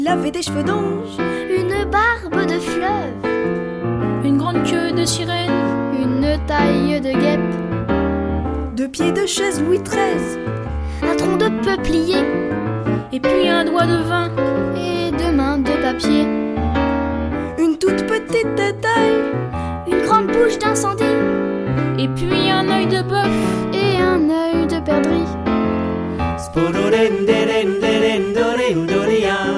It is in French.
Il avait des cheveux d'ange, une barbe de fleuve, une grande queue de sirène, une taille de guêpe, 2 pieds de chaise Louis XIII, un tronc de peuplier, et puis un doigt de vin, et 2 mains de papier, une toute petite taille, une grande bouche d'incendie, et puis un œil de bœuf, et un œil de perdrix. Spodorenderenderendorendoria.